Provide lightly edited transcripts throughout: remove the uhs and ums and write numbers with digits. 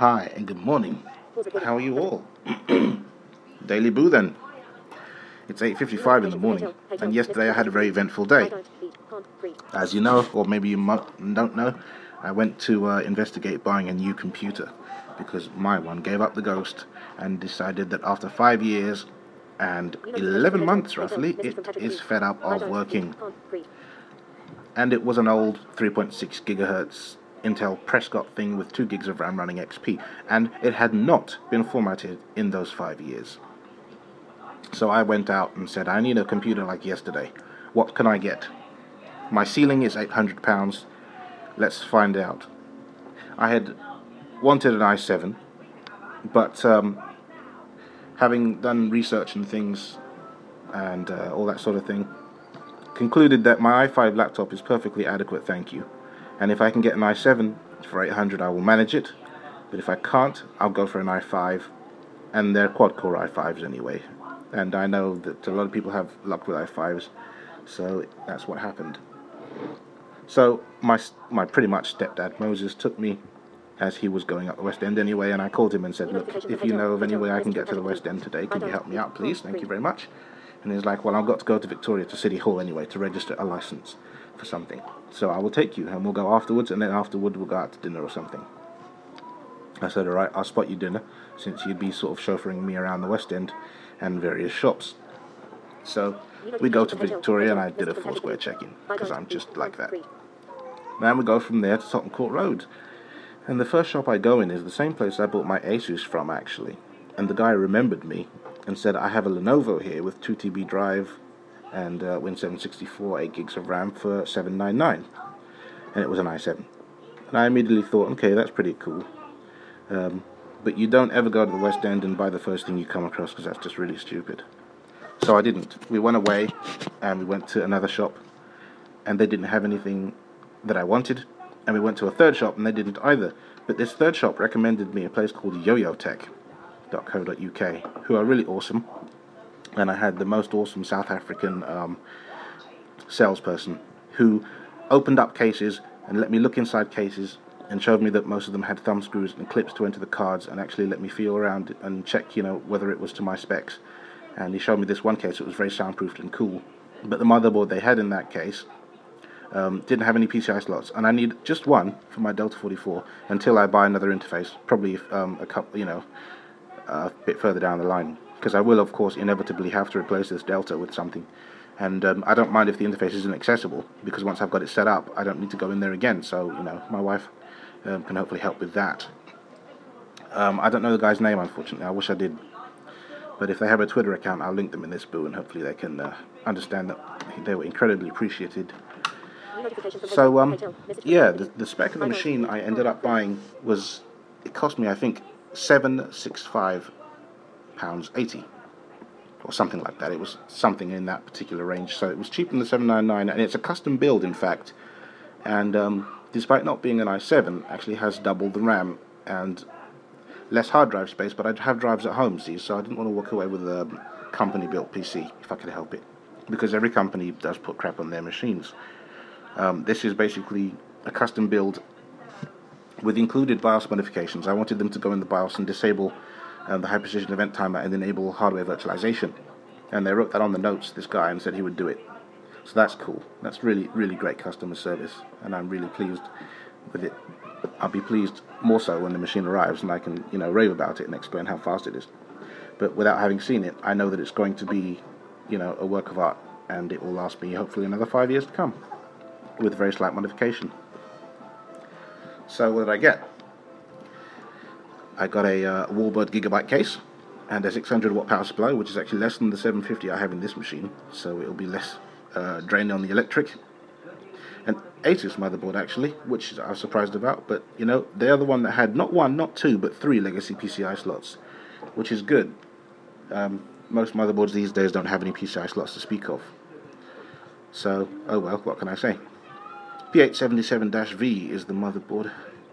Hi and good morning. How are you all? Daily Boo then. It's 8:55 in the morning, and yesterday I had a very eventful day. As you know, or maybe you don't know, I went to investigate buying a new computer because my one gave up the ghost and decided that after 5 years and 11 months roughly, it is fed up of working. And it was an old 3.6 gigahertz Intel Prescott thing with 2 gigs of RAM running XP, and it had not been formatted in those 5 years. So I went out and said, I need a computer like yesterday. What can I get? My ceiling is £800. Let's find out. I had wanted an i7, but having done research and things and all that sort of thing, concluded that my i5 laptop is perfectly adequate, thank you. And if I can get an i7 for 800, I will manage it. But if I can't, I'll go for an i5, and they're quad-core i5s anyway. And I know that a lot of people have luck with i5s, so that's what happened. So my pretty much stepdad Moses took me as he was going up the West End anyway, and I called him and said, look, if you know of any way I can get to the West End today, could you help me out, please? Thank you very much. And he's like, well, I've got to go to Victoria to City Hall anyway to register a license for something. So I will take you, and we'll go afterwards, and then afterward we'll go out to dinner or something. I said, all right, I'll spot you dinner, since you'd be sort of chauffeuring me around the West End and various shops. So we go to Victoria, and I did a Foursquare check-in, because I'm just like that. Then we go from there to Tottenham Court Road. And the first shop I go in is the same place I bought my Asus from, actually. And the guy remembered me and said, I have a Lenovo here with 2 TB drive and Win764, 8 gigs of RAM for $799. And it was an i7. And I immediately thought, okay, that's pretty cool. But you don't ever go to the West End and buy the first thing you come across, because that's just really stupid. So I didn't. We went away and we went to another shop, and they didn't have anything that I wanted. And we went to a third shop, and they didn't either. But this third shop recommended me a place called yoyotech.co.uk, who are really awesome. And I had the most awesome South African salesperson who opened up cases and let me look inside cases and showed me that most of them had thumb screws and clips to enter the cards, and actually let me feel around and check, whether it was to my specs. And he showed me this one case that was very soundproofed and cool. But the motherboard they had in that case didn't have any PCI slots, and I need just one for my Delta 44 until I buy another interface, probably a couple, a bit further down the line, because I will, of course, inevitably have to replace this Delta with something. And I don't mind if the interface isn't accessible, because once I've got it set up, I don't need to go in there again. So, my wife can hopefully help with that. I don't know the guy's name, unfortunately. I wish I did. But if they have a Twitter account, I'll link them in this boo, and hopefully they can understand that they were incredibly appreciated. So, yeah, the spec of the machine I ended up buying it cost me, I think, £765.80, or something like that. It was something in that particular range, so it was cheaper than the $799, and it's a custom build, in fact, and despite not being an i7, actually has double the RAM and less hard drive space, but I have drives at home, see, so I didn't want to walk away with a company-built PC, if I could help it, because every company does put crap on their machines. This is basically a custom build with included BIOS modifications. I wanted them to go in the BIOS and disable the high precision event timer and enable hardware virtualization. And they wrote that on the notes, this guy, and said he would do it. So that's cool. That's really, really great customer service, and I'm really pleased with it. I'll be pleased more so when the machine arrives and I can, rave about it and explain how fast it is. But without having seen it, I know that it's going to be, a work of art, and it will last me hopefully another 5 years to come, with very slight modification. So what did I get? I got a Warbird Gigabyte case and a 600 watt power supply, which is actually less than the 750 I have in this machine, so it'll be less drain on the electric. An Asus motherboard, actually, which I was surprised about, but they're the one that had not one, not two, but 3 legacy PCI slots, which is good. Most motherboards these days don't have any PCI slots to speak of. So, oh well, what can I say? P877-V is the motherboard.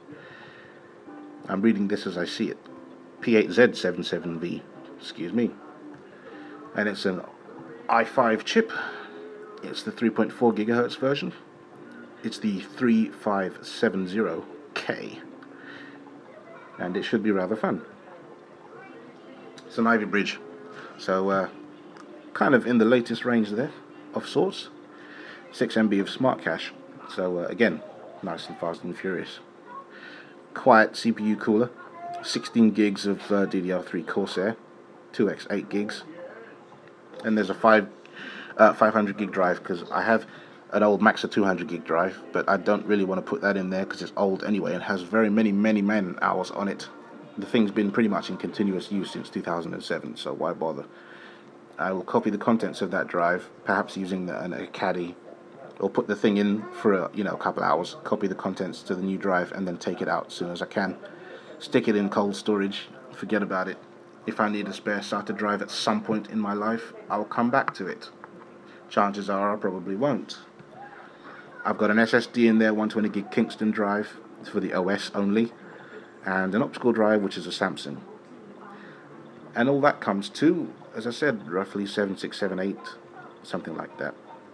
I'm reading this as I see it. P8Z77V, excuse me. And it's an i5 chip. It's the 3.4 gigahertz version. It's the 3570K. and it should be rather fun. It's an Ivy Bridge, so kind of in the latest range there of sorts. 6 MB of smart cache, so again, nice and fast and furious. Quiet CPU cooler, 16 gigs of DDR3 Corsair, 2x 8 gigs, and there's a 500 gig drive, because I have an old Maxa 200 gig drive, but I don't really want to put that in there because it's old anyway and has very many man hours on it. The thing's been pretty much in continuous use since 2007, so why bother? I will copy the contents of that drive, perhaps using a caddy, or put the thing in for a couple hours, copy the contents to the new drive, and then take it out as soon as I can. Stick it in cold storage, forget about it. If I need a spare SATA drive at some point in my life, I'll come back to it. Chances are I probably won't. I've got an SSD in there, 120 gig Kingston drive for the OS only, and an optical drive which is a Samsung. And all that comes to, as I said, roughly 7678, something like that.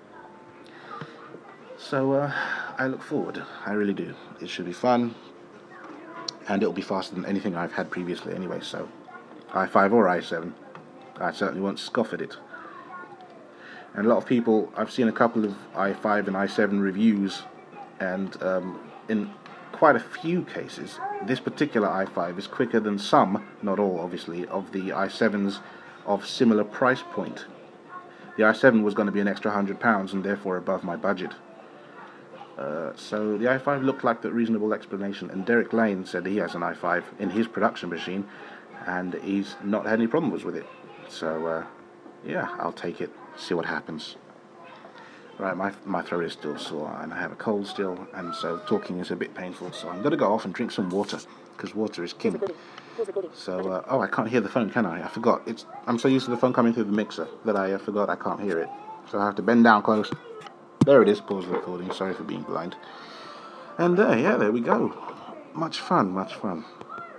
So I look forward, I really do. It should be fun, and it'll be faster than anything I've had previously anyway, so i5 or i7, I certainly won't scoff at it. And a lot of people, I've seen a couple of i5 and i7 reviews, and in quite a few cases, this particular i5 is quicker than some, not all obviously, of the i7s of similar price point. The i7 was going to be an extra £100 and therefore above my budget. So the i5 looked like the reasonable explanation, and Derek Lane said he has an i5 in his production machine and he's not had any problems with it. So yeah, I'll take it, see what happens. Right, my throat is still sore and I have a cold still, and so talking is a bit painful, so I'm going to go off and drink some water, because water is king. So, oh, I can't hear the phone, can I? I forgot. I'm so used to the phone coming through the mixer that I forgot I can't hear it. So I have to bend down close. There it is, pause the recording, sorry for being blind. And yeah, there we go. Much fun, much fun.